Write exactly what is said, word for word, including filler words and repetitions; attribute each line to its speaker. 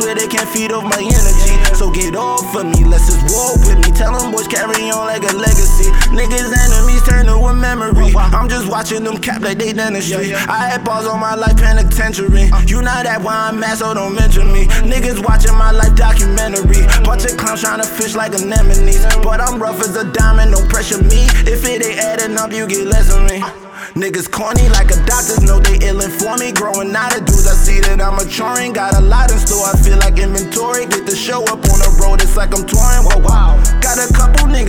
Speaker 1: swear they can't feed off my energy. So get off of me, let's just walk with me. Tell them boys carry on like a legacy. Niggas enemies turn to a memory. I'm just watching them cap like they dentistry. I had balls on my life penitentiary. You know that why I'm mad, so don't mention me. Niggas watching my life documentary. Bunch of clowns trying to fish like anemones. But I'm rough as a diamond, don't pressure me. If it ain't adding up, you get less than me. Niggas corny like a doctors know they ill for me. Growing out of dudes, I see that I'm maturing. Got a lot in store, I feel like inventory. Get the show up on the road, it's like I'm touring. Whoa, wow. Got a couple niggas